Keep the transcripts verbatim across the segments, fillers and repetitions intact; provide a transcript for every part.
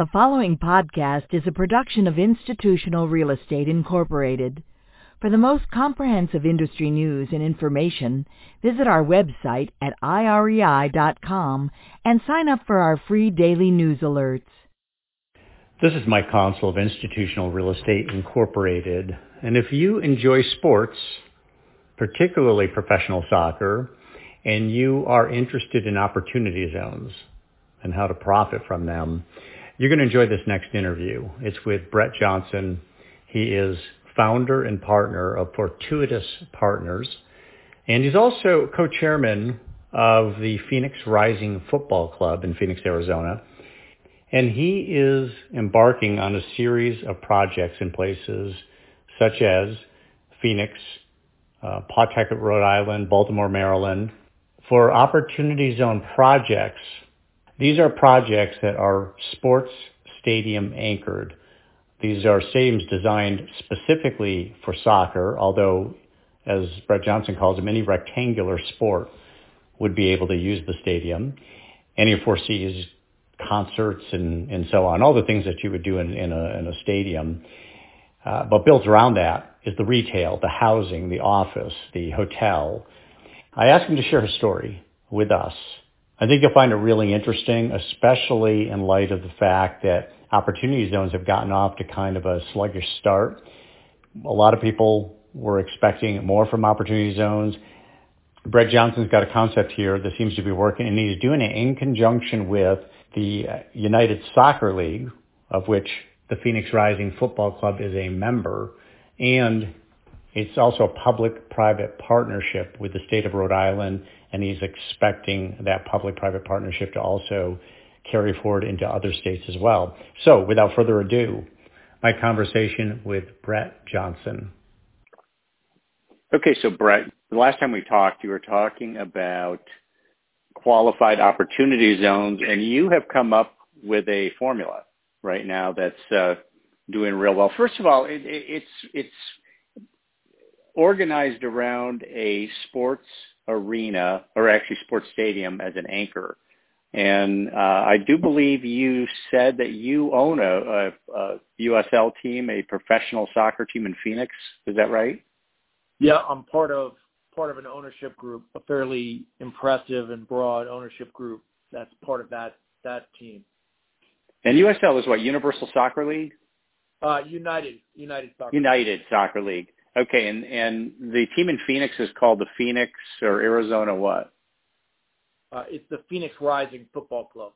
The following podcast is a production of Institutional Real Estate Incorporated. For the most comprehensive industry news and information, visit our website at I R E I dot com and sign up for our free daily news alerts. This is Mike Consell of Institutional Real Estate Incorporated, and if you enjoy sports, particularly professional soccer, and you are interested in opportunity zones and how to profit from them, you're going to enjoy this next interview. It's with Brett Johnson. He is founder and partner of Fortuitous Partners, and he's also co-chairman of the Phoenix Rising Football Club in Phoenix, Arizona. And he is embarking on a series of projects in places such as Phoenix, uh, Pawtucket, Rhode Island, Baltimore, Maryland, for opportunity zone projects. These are projects that are sports stadium anchored. These are stadiums designed specifically for soccer, although, as Brett Johnson calls them, any rectangular sport would be able to use the stadium. And he foresees concerts and, and so on, all the things that you would do in, in, a, in a stadium. Uh, but built around that is the retail, the housing, the office, the hotel. I asked him to share his story with us. I think you'll find it really interesting, especially in light of the fact that opportunity zones have gotten off to kind of a sluggish start. A lot of people were expecting more from opportunity zones. Brett Johnson's got a concept here that seems to be working, and he's doing it in conjunction with the United Soccer League, of which the Phoenix Rising Football Club is a member, and it's also a public-private partnership with the state of Rhode Island, and he's expecting that public-private partnership to also carry forward into other states as well. So, without further ado, my conversation with Brett Johnson. Okay, so Brett, the last time we talked, you were talking about qualified opportunity zones, and you have come up with a formula right now that's uh, doing real well. First of all, it, it, it's it's organized around a sports arena, or actually sports stadium as an anchor. And uh, I do believe you said that you own a, a, a U S L team, a professional soccer team in Phoenix. Is that right? Yeah, I'm part of part of an ownership group, a fairly impressive and broad ownership group that's part of that that team. And U S L is what, Universal Soccer League? Uh, United United Soccer United League. Soccer League. Okay, and, and the team in Phoenix is called the Phoenix or Arizona what? Uh, it's the Phoenix Rising Football Club.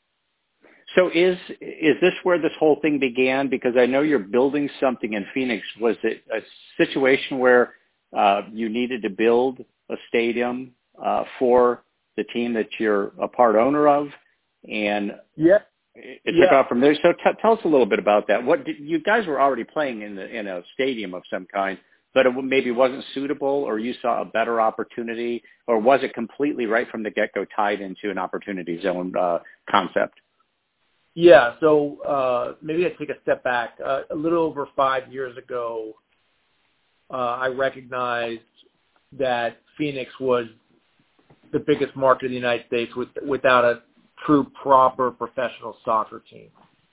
So is is this where this whole thing began? Because I know you're building something in Phoenix. Was it a situation where uh, you needed to build a stadium uh, for the team that you're a part owner of? And yeah. it, it took yeah. off from there. So t- tell us a little bit about that. What did, you guys were already playing in the in a stadium of some kind, but it maybe wasn't suitable, or you saw a better opportunity, or was it completely right from the get-go tied into an opportunity zone uh, concept? Yeah, so uh, maybe I take a step back. Uh, a little over five years ago, uh, I recognized that Phoenix was the biggest market in the United States with, without a true, proper professional soccer team.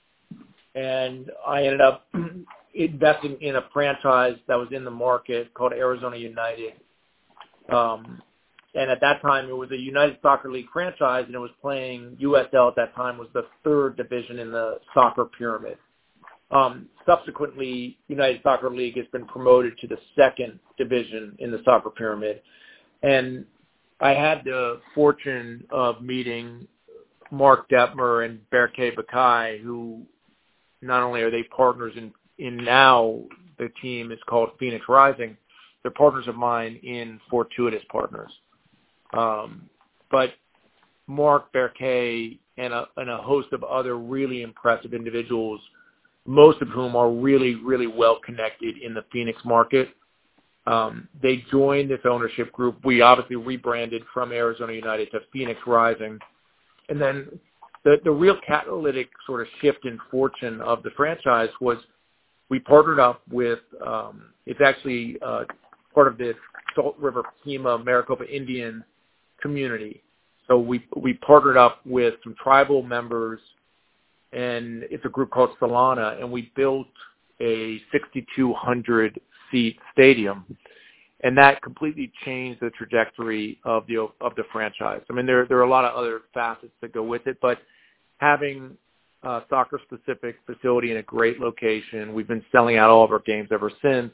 And I ended up investing in a franchise that was in the market called Arizona United. Um, and at that time, it was a United Soccer League franchise, and it was playing U S L at that time, was the third division in the soccer pyramid. Um, subsequently, United Soccer League has been promoted to the second division in the soccer pyramid. And I had the fortune of meeting Mark Detmer and Berke Bakai, who not only are they partners in, in now the team is called Phoenix Rising, they're partners of mine in Fortuitous Partners. Um, but Mark, Berke, and a, and a host of other really impressive individuals, most of whom are really, really well connected in the Phoenix market. Um, they joined this ownership group. We obviously rebranded from Arizona United to Phoenix Rising. And then the, the real catalytic sort of shift in fortune of the franchise was we partnered up with, um, it's actually uh, part of the Salt River Pima Maricopa Indian community. So we we partnered up with some tribal members and it's a group called Solana, and we built a sixty-two hundred seat stadium, and that completely changed the trajectory of the of the franchise. I mean, there there are a lot of other facets that go with it, but having a soccer-specific facility in a great location, we've been selling out all of our games ever since.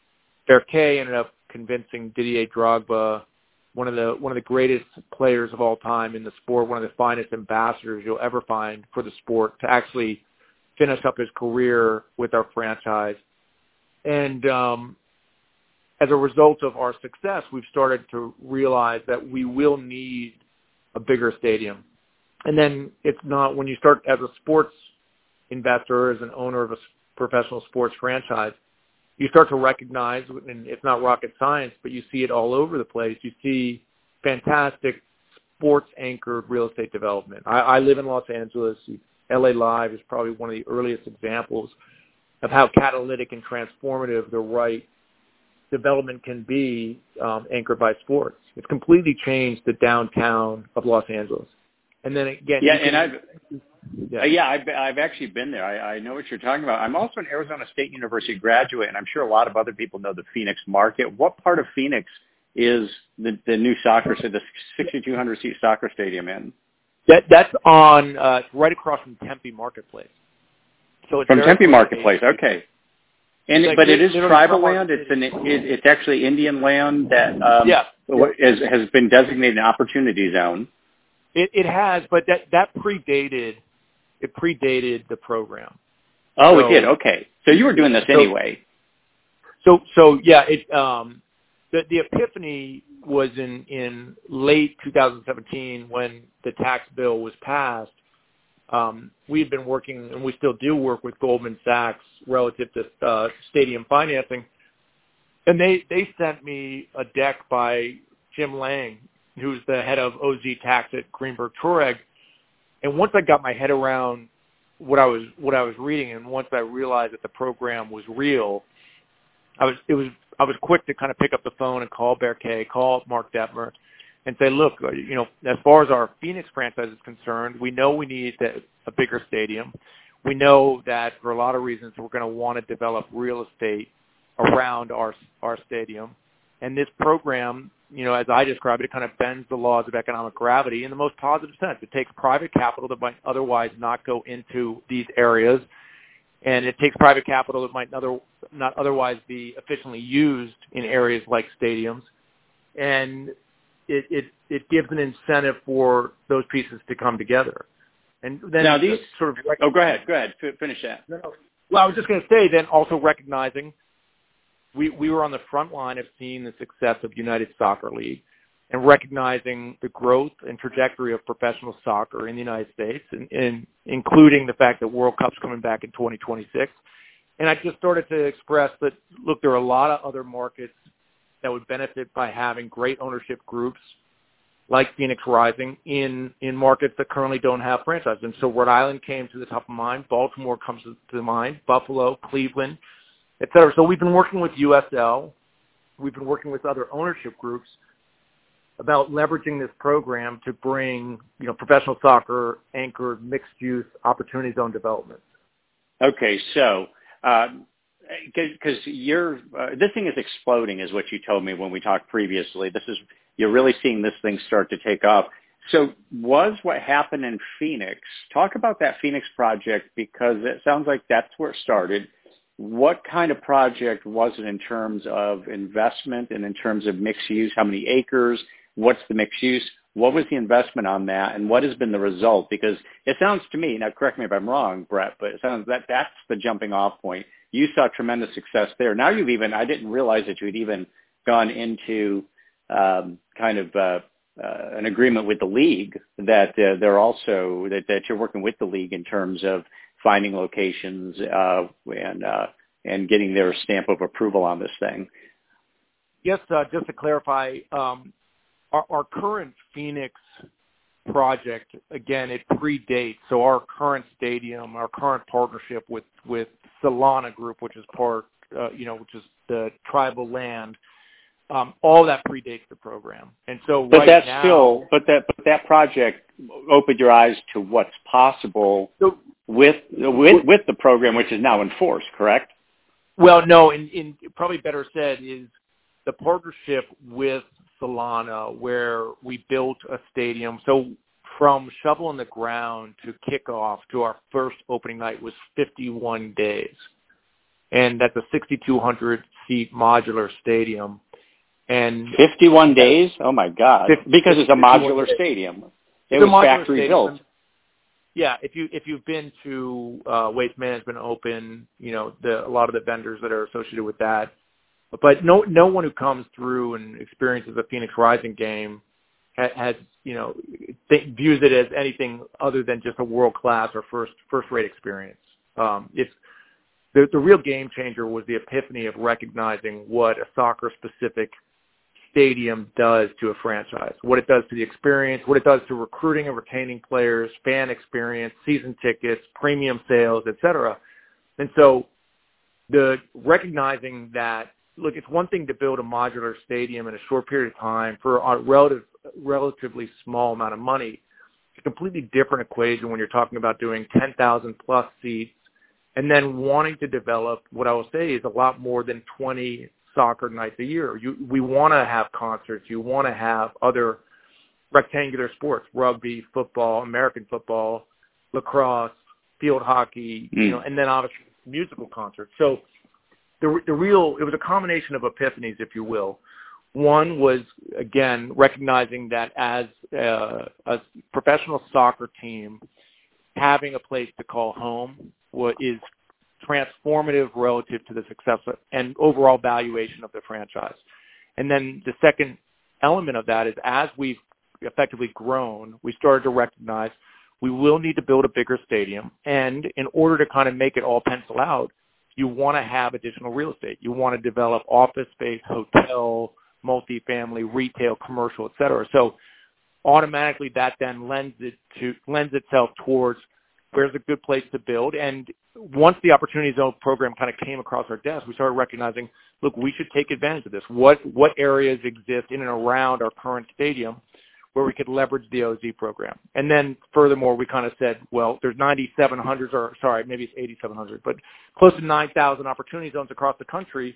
Berkay ended up convincing Didier Drogba, one of the one of the greatest players of all time in the sport, one of the finest ambassadors you'll ever find for the sport, to actually finish up his career with our franchise. And um, as a result of our success, we've started to realize that we will need a bigger stadium. And then it's not, when you start as a sports investor, as an owner of a professional sports franchise, you start to recognize, and it's not rocket science, but you see it all over the place. You see fantastic sports-anchored real estate development. I, I live in Los Angeles. L A Live is probably one of the earliest examples of how catalytic and transformative the right development can be, um, anchored by sports. It's completely changed the downtown of Los Angeles. And then again, yeah, can, and I've yeah, uh, yeah, I've, I've actually been there. I, I know what you're talking about. I'm also an Arizona State University graduate, and I'm sure a lot of other people know the Phoenix market. What part of Phoenix is the, the new soccer, so the sixty-two hundred seat soccer stadium in? That that's on uh, right across from Tempe Marketplace. So it's from Tempe Marketplace, state. Okay. And like, but it is tribal land. It's an it, it's actually Indian land that um, yeah. is, has been designated an opportunity zone. It, it has, but that that predated it predated the program. Oh, so, it did. Okay, so you were doing this so, anyway. So so yeah, it um, the the epiphany was in in late two thousand seventeen when the tax bill was passed. Um, we had been working, and we still do work with Goldman Sachs relative to uh, stadium financing, and they they sent me a deck by Jim Lang, who's the head of O Z Tax at Greenberg Traurig. And once I got my head around what I was what I was reading, and once I realized that the program was real, I was it was I was quick to kind of pick up the phone and call Berkay, call Mark Detmer, and say, look, you know, as far as our Phoenix franchise is concerned, we know we need a bigger stadium. We know that for a lot of reasons we're going to want to develop real estate around our our stadium, and this program, you know, as I describe it, it kind of bends the laws of economic gravity in the most positive sense. It takes private capital that might otherwise not go into these areas, and it takes private capital that might other, not otherwise be efficiently used in areas like stadiums, and it, it, it gives an incentive for those pieces to come together. And then now these sort of rec- oh, go ahead, go ahead, finish that. No, no. Well, I was just going to say, then also recognizing we we were on the front line of seeing the success of United Soccer League and recognizing the growth and trajectory of professional soccer in the United States, and, and including the fact that World Cup's coming back in twenty twenty-six. And I just started to express that, look, there are a lot of other markets that would benefit by having great ownership groups like Phoenix Rising in, in markets that currently don't have franchises. And so Rhode Island came to the top of mind. Baltimore comes to mind. Buffalo, Cleveland, et cetera. So we've been working with U S L. We've been working with other ownership groups about leveraging this program to bring, you know, professional soccer anchored mixed-use opportunity zone development. Okay, so because uh, you're uh, this thing is exploding, is what you told me when we talked previously. This is you're really seeing this thing start to take off. So was what happened in Phoenix? Talk about that Phoenix project, because it sounds like that's where it started. What kind of project was it in terms of investment and in terms of mixed use? How many acres? What's the mixed use? What was the investment on that, and what has been the result? Because it sounds to me, now correct me if I'm wrong, Brett, but it sounds that that's the jumping off point. You saw tremendous success there. Now you've even, I didn't realize that you had even gone into um, kind of uh, uh, an agreement with the league that uh, they're also, that, that you're working with the league in terms of finding locations uh, and uh, and getting their stamp of approval on this thing. Yes, uh, just to clarify, um, our, our current Phoenix project, again, it predates. So our current stadium, our current partnership with, with Solana Group, which is part, uh, you know, which is the tribal land, um, all that predates the program. And so but right that's now, still, but that, but that project opened your eyes to what's possible so, with, with, with the program, which is now in force, correct? well, no, and, and probably better said is the partnership with Solana, where we built a stadium. So from shovel in the ground to kickoff to our first opening night was fifty-one days. And that's a sixty-two hundred seat modular stadium. And fifty-one days? Oh my God. Because it's a modular days. stadium. It it's was factory stadium. built. Yeah, if you if you've been to uh, Waste Management Open, you know the, a lot of the vendors that are associated with that. But no no one who comes through and experiences a Phoenix Rising game has, has you know th- views it as anything other than just a world class or first first rate experience. Um, it's the the real game changer was the epiphany of recognizing what a soccer specific stadium does to a franchise, what it does to the experience, what it does to recruiting and retaining players, fan experience, season tickets, premium sales, et cetera. And so the recognizing that, look, it's one thing to build a modular stadium in a short period of time for a relative, relatively small amount of money. It's a completely different equation when you're talking about doing ten thousand plus seats and then wanting to develop what I will say is a lot more than twenty soccer nights a year. You, we want to have concerts. You want to have other rectangular sports, rugby, football, American football, lacrosse, field hockey, mm. you know, and then obviously musical concerts. So the the real, it was a combination of epiphanies, if you will. One was, again, recognizing that as a, a professional soccer team, having a place to call home what is transformative relative to the success and overall valuation of the franchise. And then the second element of that is as we've effectively grown, we started to recognize we will need to build a bigger stadium. And in order to kind of make it all pencil out, you want to have additional real estate. You want to develop office space, hotel, multifamily, retail, commercial, et cetera. So automatically that then lends it to lends itself towards where's a good place to build. And once the Opportunity Zone program kind of came across our desk, we started recognizing, look, we should take advantage of this. What what areas exist in and around our current stadium where we could leverage the O Z program? And then furthermore, we kind of said, well, there's ninety-seven hundred, or sorry, maybe it's eighty-seven hundred, but close to nine thousand Opportunity Zones across the country.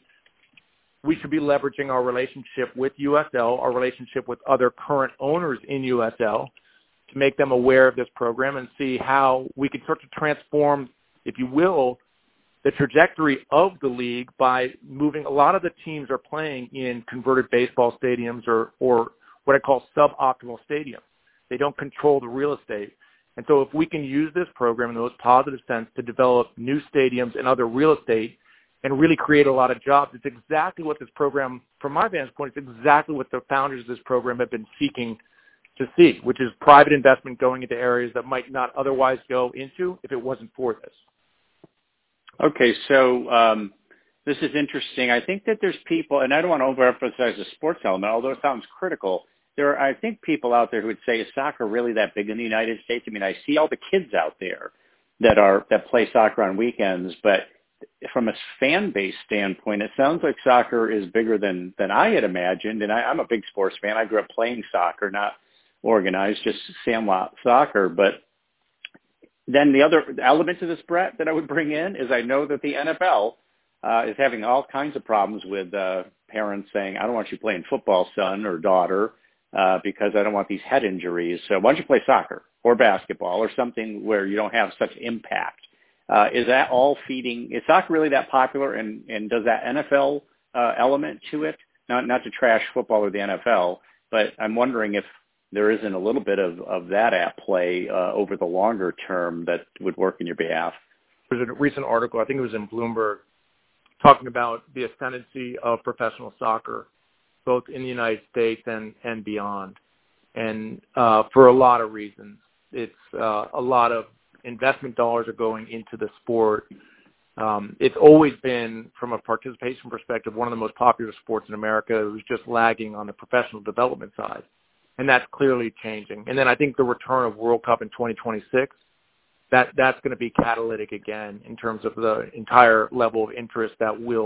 We should be leveraging our relationship with U S L, our relationship with other current owners in U S L, to make them aware of this program and see how we can start to transform, if you will, the trajectory of the league by moving. A lot of the teams are playing in converted baseball stadiums or, or what I call suboptimal stadiums. They don't control the real estate. And so if we can use this program in the most positive sense to develop new stadiums and other real estate and really create a lot of jobs, it's exactly what this program, from my vantage point, it's exactly what the founders of this program have been seeking to see, which is private investment going into areas that might not otherwise go into if it wasn't for this. Okay, so um, this is interesting. I think that there's people, and I don't want to overemphasize the sports element, although it sounds critical. There are, I think, people out there who would say, is soccer really that big in the United States? I mean, I see all the kids out there that are that play soccer on weekends, but from a fan base standpoint, it sounds like soccer is bigger than, than I had imagined. And I, I'm a big sports fan. I grew up playing soccer, not organized, just sandlot soccer. But then the other element to this, Brett, that I would bring in is I know that the N F L uh, is having all kinds of problems with uh, parents saying, I don't want you playing football, son or daughter, uh, because I don't want these head injuries. So why don't you play soccer or basketball or something where you don't have such impact? Uh, is that all feeding? Is soccer really that popular? And, and does that N F L uh, element to it? Not not to trash football or the N F L, but I'm wondering if there isn't a little bit of, of that at play uh, over the longer term that would work in your behalf. There's a recent article, I think it was in Bloomberg, talking about the ascendancy of professional soccer, both in the United States and, and beyond. And uh, for a lot of reasons. It's uh, a lot of investment dollars are going into the sport. Um, it's always been, from a participation perspective, one of the most popular sports in America. It was just lagging on the professional development side. And that's clearly changing. And then I think the return of World Cup in twenty twenty-six, that, that's going to be catalytic again in terms of the entire level of interest that will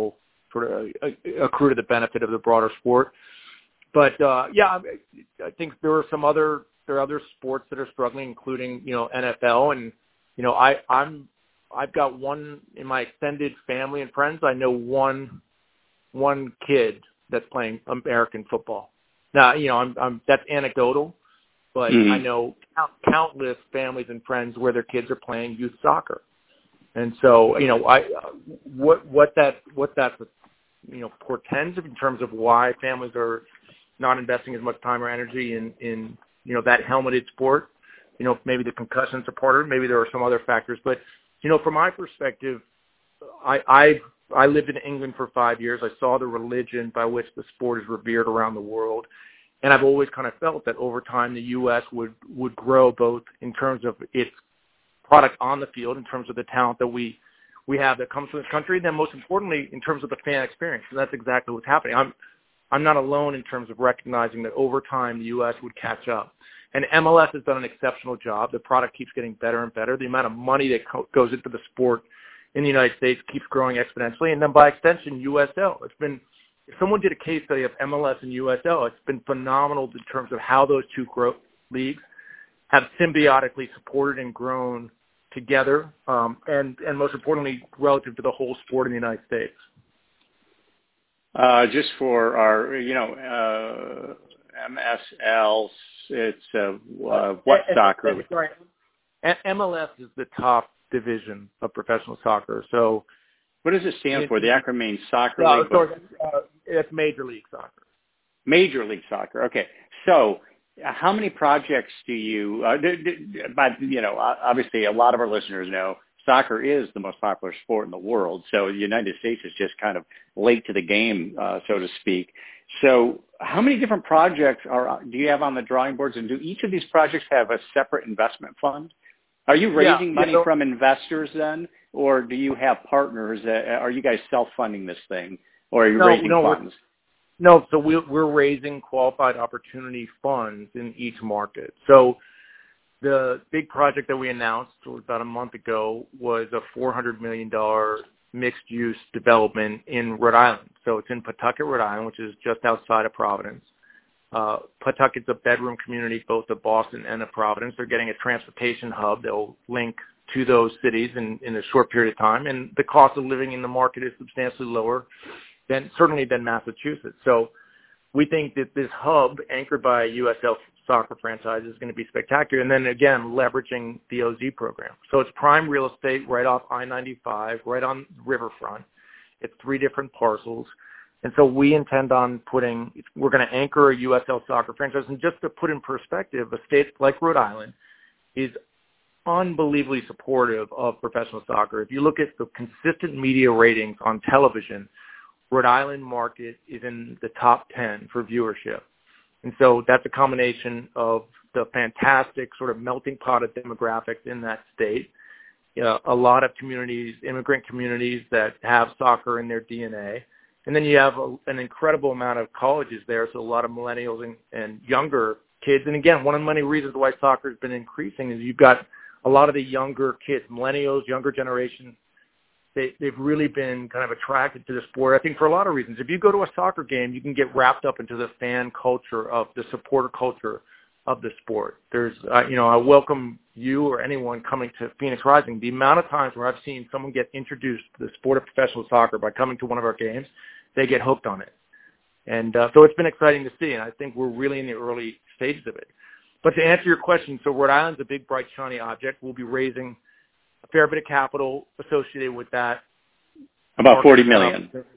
sort of uh, accrue to the benefit of the broader sport. But uh, yeah, I, I think there are some other there are other sports that are struggling, including you know N F L, and you know I I'm I've got one in my extended family and friends. I know one one kid that's playing American football. Now you know I'm, I'm that's anecdotal, but mm-hmm. I know count, countless families and friends where their kids are playing youth soccer. And so, you know, I what what that what that you know portends in terms of why families are not investing as much time or energy in, in you know that helmeted sport. You know, maybe the concussions are part of it. Maybe there are some other factors. But you know, from my perspective, I I I lived in England for five years. I saw the religion by which the sport is revered around the world, and I've always kind of felt that over time the U S would would grow both in terms of its product on the field, in terms of the talent that we we have that comes from this country, and then most importantly in terms of the fan experience. And that's exactly what's happening. I'm I'm not alone in terms of recognizing that over time the U S would catch up. And M L S has done an exceptional job. The product keeps getting better and better. The amount of money that co- goes into the sport in the United States keeps growing exponentially. And then by extension, U S L. It's been, if someone did a case study of M L S and U S L, it's been phenomenal in terms of how those two grow- leagues have symbiotically supported and grown together, um, and, and most importantly, relative to the whole sport in the United States. Uh, just for our, you know, uh, M S L, it's uh, uh, what uh, soccer? Sorry. M L S is the top division of professional soccer. So, what does it stand it, for? The acronym means Soccer no, League. Sorry, uh, it's Major League Soccer. Major League Soccer. Okay, so. How many projects do you, uh, do, do, but, you know, obviously a lot of our listeners know soccer is the most popular sport in the world. So the United States is just kind of late to the game, uh, so to speak. So how many different projects are do you have on the drawing boards, and do each of these projects have a separate investment fund? Are you raising yeah, money yeah, so, from investors then, or do you have partners? Uh, are you guys self-funding this thing, or are you no, raising no, funds? No, so we're, we're raising qualified opportunity funds in each market. So the big project that we announced about a month ago was a four hundred million dollars mixed-use development in Rhode Island. So it's in Pawtucket, Rhode Island, which is just outside of Providence. Uh, Pawtucket's a bedroom community both of Boston and of Providence. They're getting a transportation hub that will link to those cities in, in a short period of time, and the cost of living in the market is substantially lower than certainly than Massachusetts. So we think that this hub anchored by a U S L soccer franchise is going to be spectacular. And then again, leveraging the O Z program. So it's prime real estate right off I ninety-five, right on riverfront. It's three different parcels. And so we intend on putting, we're going to anchor a U S L soccer franchise. And just to put in perspective, a state like Rhode Island is unbelievably supportive of professional soccer. If you look at the consistent media ratings on television, Rhode Island market is in the top ten for viewership. And so that's a combination of the fantastic sort of melting pot of demographics in that state. You know, a lot of communities, immigrant communities that have soccer in their D N A. And then you have a, an incredible amount of colleges there, so a lot of millennials and, and younger kids. And again, one of the many reasons why soccer has been increasing is you've got a lot of the younger kids, millennials, younger generation. They, they've really been kind of attracted to the sport, I think, for a lot of reasons. If you go to a soccer game, you can get wrapped up into the fan culture of the supporter culture of the sport. There's, uh, you know, I welcome you or anyone coming to Phoenix Rising. The amount of times where I've seen someone get introduced to the sport of professional soccer by coming to one of our games, they get hooked on it. And uh, so it's been exciting to see, and I think we're really in the early stages of it. But to answer your question, so Rhode Island's a big, bright, shiny object. We'll be raising a fair bit of capital associated with that. About forty million dollars.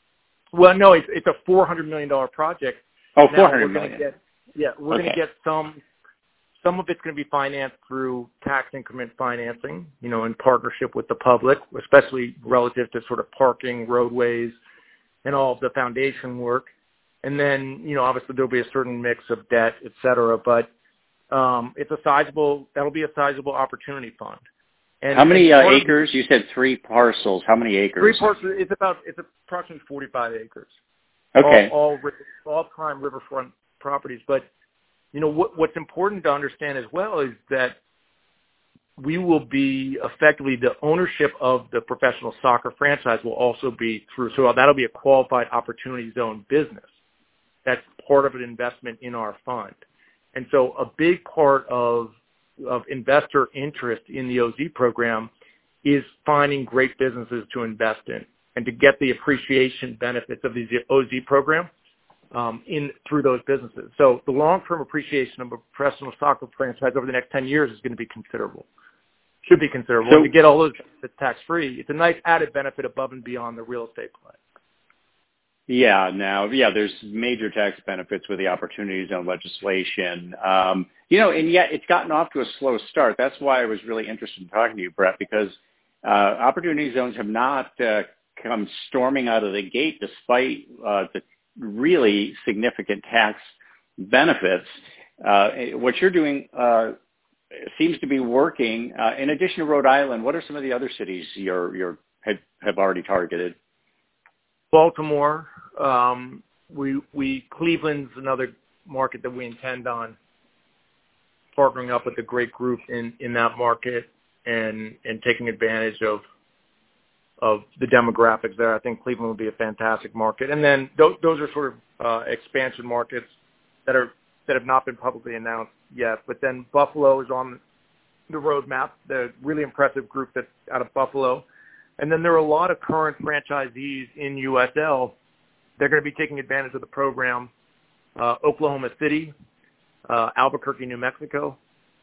Well, no, it's, it's a four hundred million dollars project. Oh, four hundred million dollars. Get, yeah, we're okay. going to get some, some of it's going to be financed through tax increment financing, you know, in partnership with the public, especially relative to sort of parking, roadways, and all of the foundation work. And then, you know, obviously there'll be a certain mix of debt, et cetera, but um, it's a sizable, that'll be a sizable opportunity fund. And, How many uh, acres? You said three parcels. How many acres? Three parcels. It's about it's approximately forty-five acres. Okay. All all, all prime riverfront properties. But you know what, what's important to understand as well is that we will be effectively the ownership of the professional soccer franchise will also be through. So that'll be a qualified opportunity zone business. That's part of an investment in our fund. And so a big part of, of investor interest in the O Z program is finding great businesses to invest in and to get the appreciation benefits of the O Z program um, in through those businesses. So the long-term appreciation of a professional soccer franchise over the next ten years is going to be considerable. Should be considerable. So, and to get all those benefits tax-free, it's a nice added benefit above and beyond the real estate play. Yeah, now, yeah, there's major tax benefits with the opportunity zone legislation. Um, you know, and yet it's gotten off to a slow start. That's why I was really interested in talking to you, Brett, because uh, opportunity zones have not uh, come storming out of the gate despite uh, the really significant tax benefits. Uh, what you're doing uh, seems to be working. Uh, in addition to Rhode Island, what are some of the other cities you're, you're have, have already targeted? Baltimore, um, we we Cleveland's another market that we intend on partnering up with a great group in, in that market and and taking advantage of of the demographics there. I think Cleveland would be a fantastic market. And then th- those are sort of uh, expansion markets that are that have not been publicly announced yet. But then Buffalo is on the roadmap. The really impressive group that's out of Buffalo. And then there are a lot of current franchisees in U S L. They're going to be taking advantage of the program. Uh, Oklahoma City, uh, Albuquerque, New Mexico,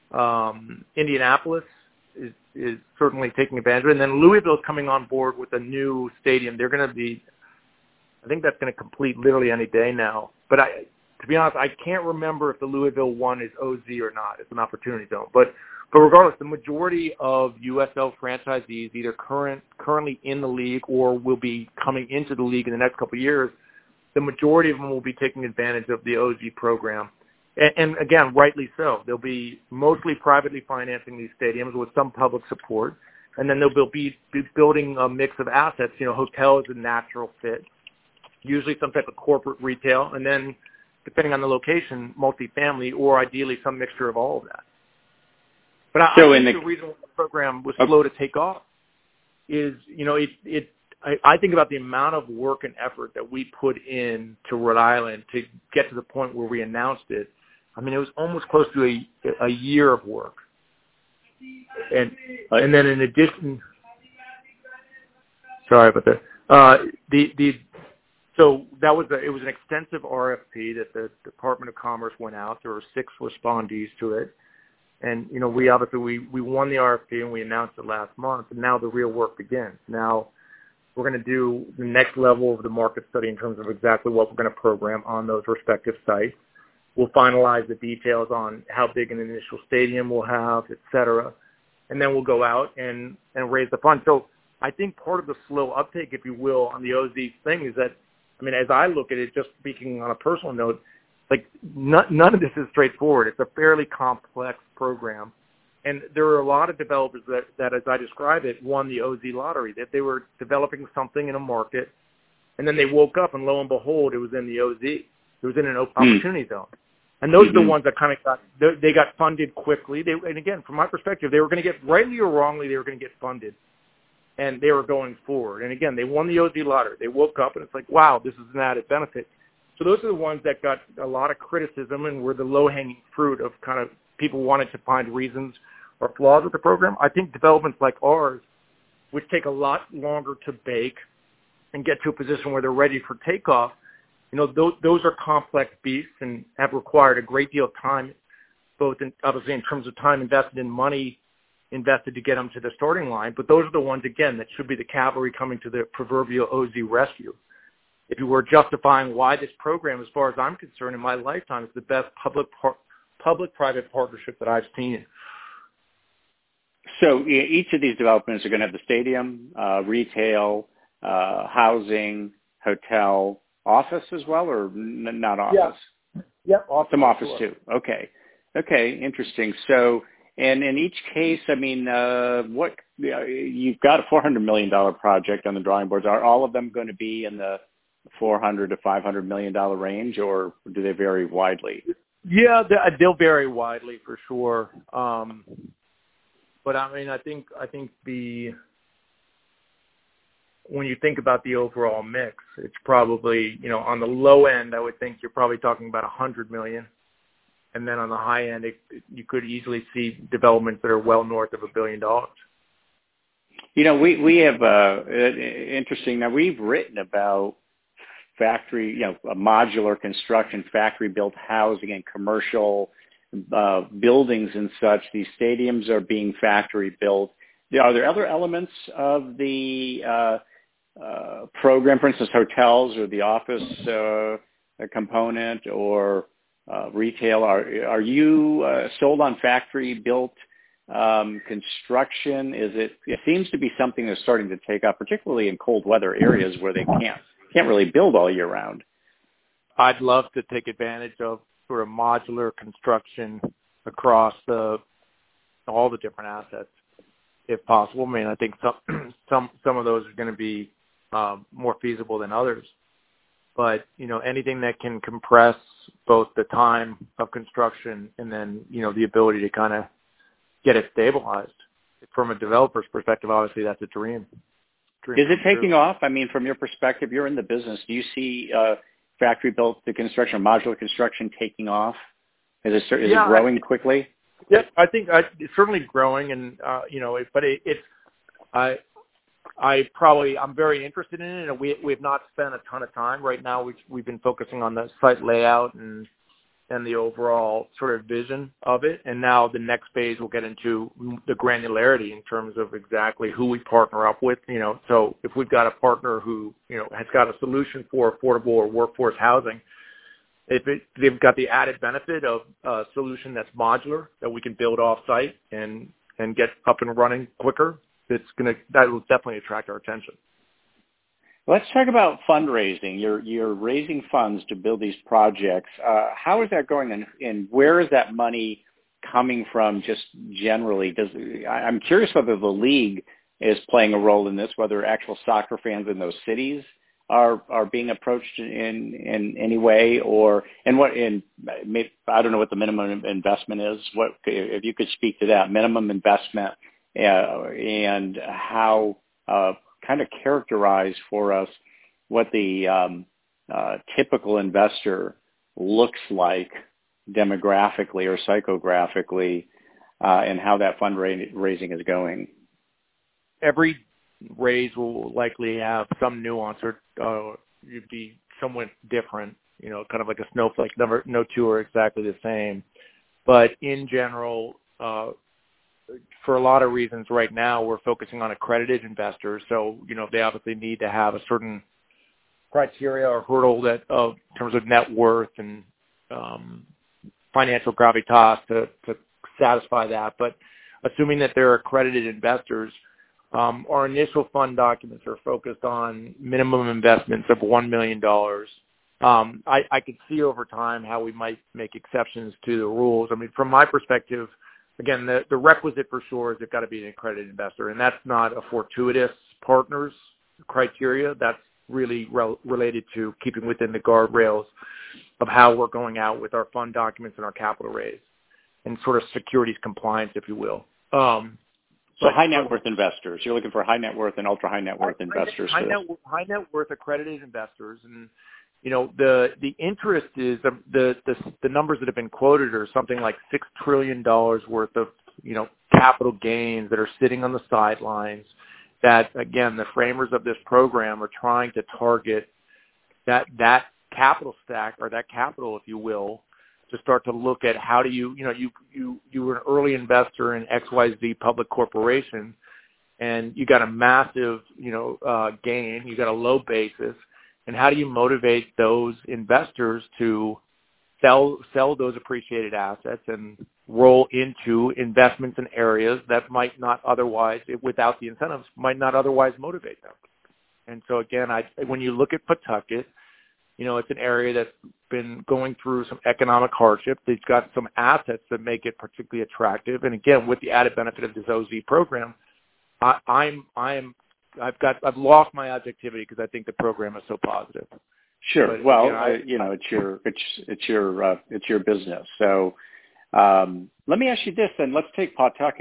um, Indianapolis is, is certainly taking advantage of it. And then Louisville is coming on board with a new stadium. They're going to be, I think that's going to complete literally any day now. But I, to be honest, I can't remember if the Louisville one is O Z or not. It's an opportunity zone. But But regardless, the majority of U S L franchisees, either current, currently in the league or will be coming into the league in the next couple of years, the majority of them will be taking advantage of the O Z program. And, and again, rightly so. They'll be mostly privately financing these stadiums with some public support. And then they'll be, be building a mix of assets. You know, hotel is a natural fit, usually some type of corporate retail. And then, depending on the location, multifamily or ideally some mixture of all of that. But I, so I think the, the reason the program was slow to take off is, you know, it, it I, I think about the amount of work and effort that we put in to Rhode Island to get to the point where we announced it. I mean, it was almost close to a, a year of work. And and then in addition, sorry about that. Uh, the the so that was a, it was an extensive R F P that the Department of Commerce went out. There were six respondees to it. And, you know, we obviously, we, we won the R F P and we announced it last month, and now the real work begins. Now we're going to do the next level of the market study in terms of exactly what we're going to program on those respective sites. We'll finalize the details on how big an initial stadium we'll have, et cetera. And then we'll go out and, and raise the fund. So I think part of the slow uptake, if you will, on the O Z thing is that, I mean, as I look at it, just speaking on a personal note, like none, none of this is straightforward. It's a fairly complex program. And there are a lot of developers that, that, as I describe it, won the O Z lottery, that they were developing something in a market, and then they woke up, and lo and behold, it was in the O Z. It was in an opportunity mm. zone. And those mm-hmm. are the ones that kind of got, they, they got funded quickly. They, and again, from my perspective, they were going to get, rightly or wrongly, they were going to get funded. And they were going forward. And again, they won the O Z lottery. They woke up, and it's like, wow, this is an added benefit. So those are the ones that got a lot of criticism and were the low-hanging fruit of kind of people wanted to find reasons or flaws with the program. I think developments like ours, which take a lot longer to bake and get to a position where they're ready for takeoff, you know, those, those are complex beasts and have required a great deal of time, both in, obviously in terms of time invested in money invested to get them to the starting line. But those are the ones, again, that should be the cavalry coming to the proverbial O Z rescue. If you were justifying why this program, as far as I'm concerned, in my lifetime, is the best public par- public-private partnership that I've seen. So each of these developments are going to have the stadium, uh, retail, uh, housing, hotel, office as well, or n- not office? Yeah. Yep. Office, Some office sure. too. Okay. Okay. Interesting. So, and in each case, I mean, uh, what uh, you've got a four hundred million dollars project on the drawing boards. Are all of them going to be in the four hundred to five hundred million dollars range, or do they vary widely? Yeah, they'll vary widely for sure. Um, but I mean, I think I think the when you think about the overall mix, it's probably, you know, on the low end, I would think you're probably talking about a hundred million, and then on the high end, it, you could easily see developments that are well north of a billion dollars. You know, we we have uh, interesting. Now we've written about factory, you know, a modular construction, factory-built housing, and commercial uh, buildings and such. These stadiums are being factory-built. Are there other elements of the uh, uh, program, for instance, hotels or the office uh, component or uh, retail? Are are you uh, sold on factory-built um, construction? Is it? It seems to be something that's starting to take up, particularly in cold weather areas where they can't can't really build all year round. I'd love to take advantage of sort of modular construction across the all the different assets, if possible. I mean, I think some some some of those are going to be um, more feasible than others. But you know, anything that can compress both the time of construction and then you know the ability to kind of get it stabilized from a developer's perspective, obviously that's a dream. dream Is it taking off? I mean, from your perspective, you're in the business. Do you see uh, factory-built the construction, modular construction taking off? Is it is yeah, it growing I, quickly? Yeah, I think I, it's certainly growing, and uh, you know, it, but it, it's I I probably I'm very interested in it, and we we've not spent a ton of time right now. We've we've been focusing on the site layout and and the overall sort of vision of it, and now the next phase will get into the granularity in terms of exactly who we partner up with. You know, so if we've got a partner who you know has got a solution for affordable or workforce housing. If it, they've got the added benefit of a solution that's modular that we can build off site and, and get up and running quicker, it's gonna that will definitely attract our attention. Let's talk about fundraising. You're you're raising funds to build these projects. Uh, how is that going, and, and where is that money coming from? Just generally, does I'm curious whether the league is playing a role in this, whether actual soccer fans in those cities are are being approached in in any way, or and what in maybe, I don't know what the minimum investment is. What if you could speak to that minimum investment uh, and how uh, kind of characterize for us what the um, uh, typical investor looks like demographically or psychographically, uh, and how that fundraising is going. Every raise will likely have some nuance or uh, you'd be somewhat different, you know, kind of like a snowflake. Never, no two are exactly the same. But in general, uh, for a lot of reasons right now, we're focusing on accredited investors. So, you know, they obviously need to have a certain criteria or hurdle that uh, in terms of net worth and um, financial gravitas to, to satisfy that. But assuming that they're accredited investors, Um, our initial fund documents are focused on minimum investments of one million dollars. Um, I, I could see over time how we might make exceptions to the rules. I mean, from my perspective, again, the, the requisite for sure is they've got to be an accredited investor, and that's not a fortuitous partners criteria. That's really re- related to keeping within the guardrails of how we're going out with our fund documents and our capital raise and sort of securities compliance, if you will. Um, So high net worth investors. You're looking for high net worth and ultra high net worth high, investors. High, net, high net worth accredited investors, and you know the the interest is the, the the the numbers that have been quoted are something like six trillion dollars worth of you know capital gains that are sitting on the sidelines. That again, the framers of this program are trying to target that that capital stack or that capital, if you will, to start to look at how do you, you know, you, you, you were an early investor in X Y Z public corporation and you got a massive, you know, uh, gain, you got a low basis, and how do you motivate those investors to sell, sell those appreciated assets and roll into investments in areas that might not otherwise, without the incentives, might not otherwise motivate them. And so again, I, when you look at Pawtucket, you know, it's an area that's been going through some economic hardship. They've got some assets that make it particularly attractive. And again, with the added benefit of this O Z program, I, I'm, I'm, I've got, I've lost my objectivity because I think the program is so positive. Sure. But, well, you know, I, uh, you know, it's your, it's, it's your, uh, it's your business. So um, let me ask you this then. Let's take Pawtucket.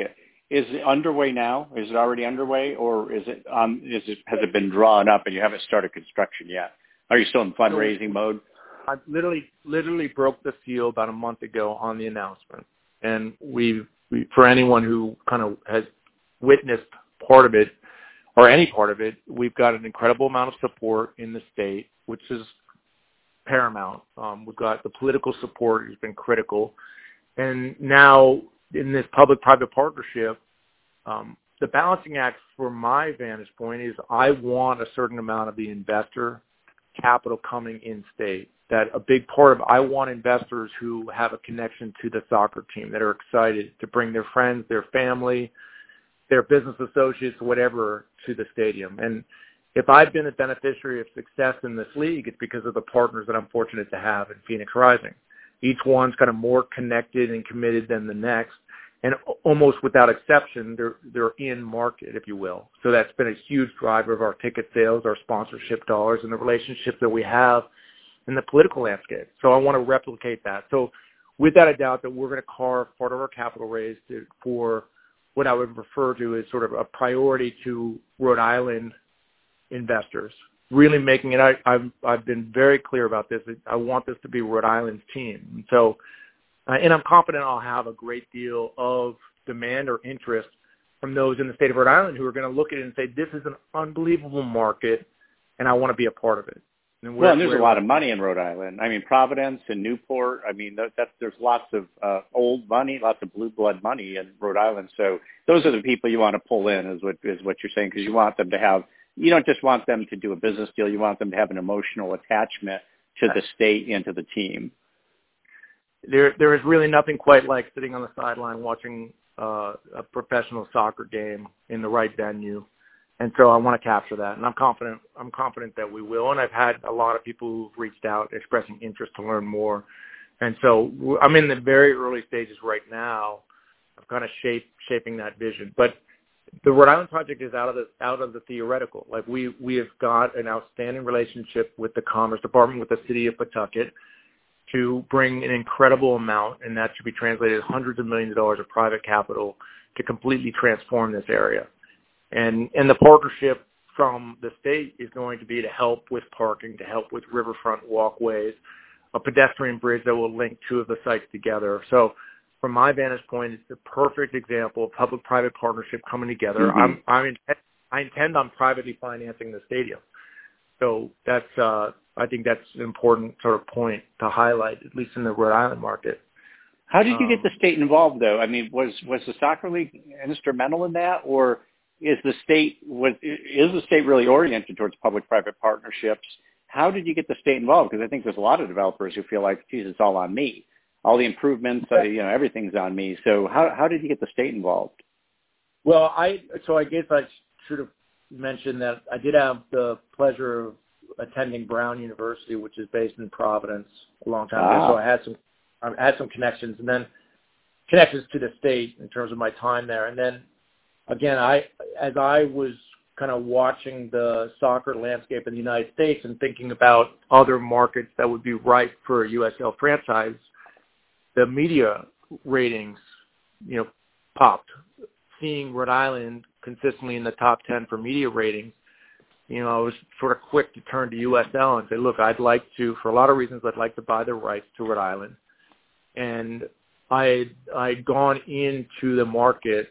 is it underway now? Is it already underway, or is it um is it has it been drawn up and you haven't started construction yet? Are you still in fundraising mode? I literally literally broke the seal about a month ago on the announcement, and we've we, for anyone who kind of has witnessed part of it or any part of it, we've got an incredible amount of support in the state, which is paramount. Um, we've got the political support has been critical, and now in this public-private partnership, um, the balancing act from my vantage point is I want a certain amount of the investor capital coming in state. That a big part of, I want investors who have a connection to the soccer team, that are excited to bring their friends, their family, their business associates, whatever, to the stadium. And if I've been a beneficiary of success in this league, it's because of the partners that I'm fortunate to have in Phoenix Rising. Each one's kind of more connected and committed than the next. And almost without exception, they're, they're in market, if you will. So that's been a huge driver of our ticket sales, our sponsorship dollars, and the relationships that we have in the political landscape. So I want to replicate that. So without a doubt that we're going to carve part of our capital raise to, for what I would refer to as sort of a priority to Rhode Island investors, really making it, I, I've, I've been very clear about this. I want this to be Rhode Island's team. And so, uh, and I'm confident I'll have a great deal of demand or interest from those in the state of Rhode Island who are going to look at it and say, this is an unbelievable market and I want to be a part of it. And well, and there's a lot of money in Rhode Island. I mean, Providence and Newport. I mean, that, that's, there's lots of uh, old money, lots of blue blood money in Rhode Island. So those are the people you want to pull in, is what is what you're saying, because you want them to have. You don't just want them to do a business deal. You want them to have an emotional attachment to the state and to the team. There, there is really nothing quite like sitting on the sideline watching uh, a professional soccer game in the right venue. And so I want to capture that, and I'm confident. I'm confident that we will. And I've had a lot of people who've reached out expressing interest to learn more. And so I'm in the very early stages right now of kind of shape, shaping that vision. But the Rhode Island project is out of the out of the theoretical. Like we we have got an outstanding relationship with the Commerce Department, with the city of Pawtucket, to bring an incredible amount, and that should be translated as hundreds of millions of dollars of private capital to completely transform this area. And and the partnership from the state is going to be to help with parking, to help with riverfront walkways, a pedestrian bridge that will link two of the sites together. So from my vantage point, it's the perfect example of public-private partnership coming together. Mm-hmm. I'm, I'm in, I intend on privately financing the stadium. So that's uh, I think that's an important sort of point to highlight, at least in the Rhode Island market. How did you um, get the state involved, though? I mean, was was the soccer league instrumental in that, or Is the state was is the state really oriented towards public-private partnerships? How did you get the state involved? Because I think there's a lot of developers who feel like, geez, it's all on me. All the improvements, uh, you know, everything's on me. So how how did you get the state involved? Well, I so I guess I should have mentioned that I did have the pleasure of attending Brown University, which is based in Providence, a long time ah. ago. So I had some I had some connections, and then connections to the state in terms of my time there, and then. Again, I as I was kind of watching the soccer landscape in the United States and thinking about other markets that would be right for a U S L franchise, the media ratings, you know, popped. Seeing Rhode Island consistently in the top ten for media ratings, you know, I was sort of quick to turn to U S L and say, look, I'd like to, for a lot of reasons, I'd like to buy the rights to Rhode Island. And I I'd gone into the market.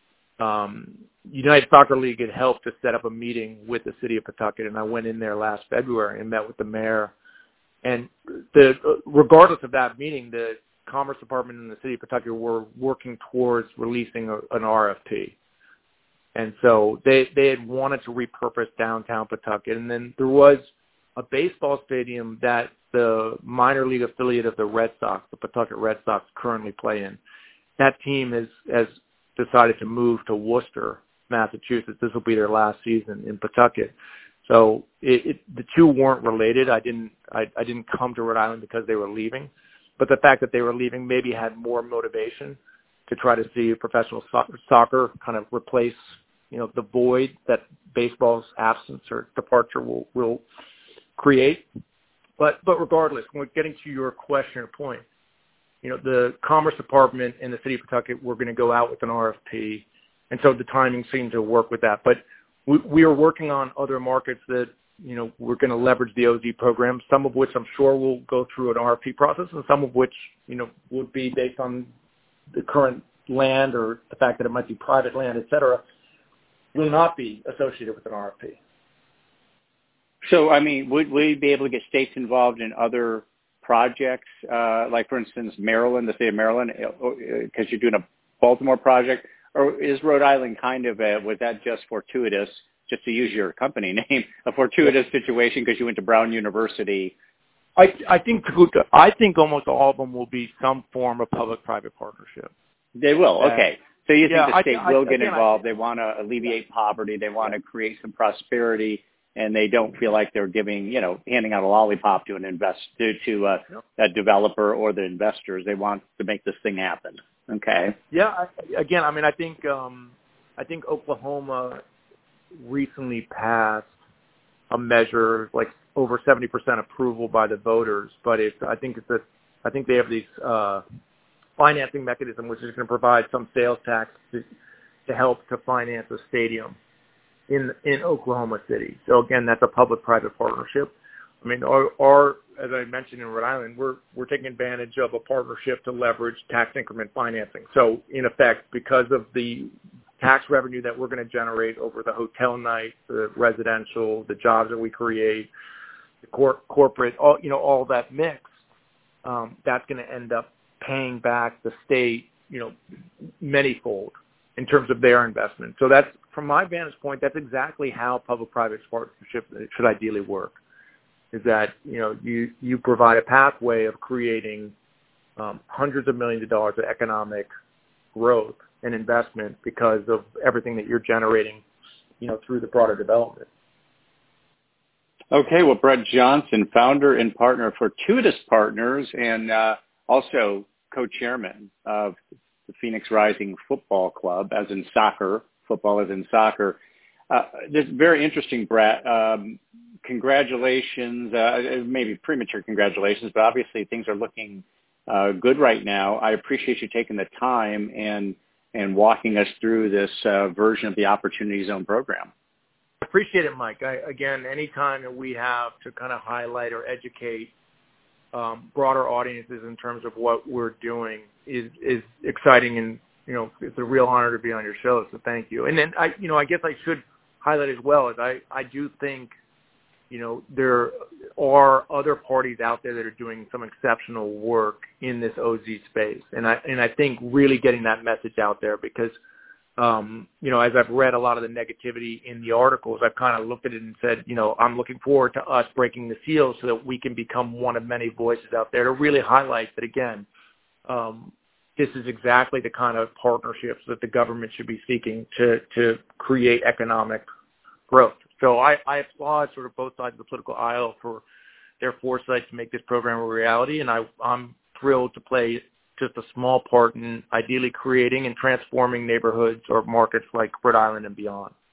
Um, United Soccer League had helped to set up a meeting with the city of Pawtucket, and I went in there last February and met with the mayor. And the, regardless of that meeting, the Commerce Department and the city of Pawtucket were working towards releasing a, an R F P. And so they, they had wanted to repurpose downtown Pawtucket. And then there was a baseball stadium that the minor league affiliate of the Red Sox, the Pawtucket Red Sox, currently play in. That team is has decided to move to Worcester, Massachusetts. This will be their last season in Pawtucket. So it, it, the two weren't related. I didn't I, I didn't come to Rhode Island because they were leaving, but the fact that they were leaving maybe had more motivation to try to see professional soccer, soccer kind of replace, you know, the void that baseball's absence or departure will, will create. But but regardless, when we're getting to your question or point, you know, the Commerce Department and the city of Pawtucket were going to go out with an R F P, and so the timing seemed to work with that. But we, we are working on other markets that, you know, we're going to leverage the O Z program, some of which I'm sure will go through an R F P process, and some of which, you know, would be based on the current land or the fact that it might be private land, et cetera, will not be associated with an R F P. So, I mean, would we be able to get states involved in other projects, uh, like, for instance, Maryland, the state of Maryland, because you're doing a Baltimore project? Or is Rhode Island kind of a, was that just fortuitous, just to use your company name, a fortuitous situation because you went to Brown University? I, I think I think almost all of them will be some form of public-private partnership. They will, okay. So you think yeah, the state I, will I, get again, involved. I, they want to alleviate poverty. They want to create some prosperity, and they don't feel like they're giving, you know, handing out a lollipop to an invest to, to uh, yep. a developer or the investors. They want to make this thing happen. Okay. Yeah. I, again, I mean, I think um, I think Oklahoma recently passed a measure like over seventy percent approval by the voters, but it's I think it's a I think they have these uh, financing mechanism which is going to provide some sales tax to, to help to finance a stadium in in Oklahoma City. So again, that's a public-private partnership. I mean, our, our as I mentioned in Rhode Island, we're we're taking advantage of a partnership to leverage tax increment financing. So in effect, because of the tax revenue that we're going to generate over the hotel night, the residential, the jobs that we create, the cor- corporate, all you know, all that mix, um, that's going to end up paying back the state, you know, manyfold in terms of their investment. So that's, from my vantage point, that's exactly how public-private partnership should ideally work. Is that, you know, you, you provide a pathway of creating um, hundreds of millions of dollars of economic growth and investment because of everything that you're generating, you know, through the broader development. Okay, well, Brett Johnson, founder and partner of Fortuitous Partners, and uh, also co-chairman of the Phoenix Rising Football Club, as in soccer, football as in soccer. Uh, this is very interesting, Brett. Um, congratulations, uh, maybe premature congratulations, but obviously things are looking uh, good right now. I appreciate you taking the time and and walking us through this uh, version of the Opportunity Zone program. I appreciate it, Mike. I, again, anytime that we have to kind of highlight or educate um, broader audiences in terms of what we're doing is is exciting, and you know, it's a real honor to be on your show. So thank you. And then I, you know, I guess I should highlight as well as I, I do think, you know, there are other parties out there that are doing some exceptional work in this O Z space, and I and I think really getting that message out there because. Um, you know, as I've read a lot of the negativity in the articles, I've kind of looked at it and said, you know, I'm looking forward to us breaking the seal so that we can become one of many voices out there to really highlight that, again, um, this is exactly the kind of partnerships that the government should be seeking to, to create economic growth. So I, I applaud sort of both sides of the political aisle for their foresight to make this program a reality, and I, I'm thrilled to play just a small part in ideally creating and transforming neighborhoods or markets like Rhode Island and beyond.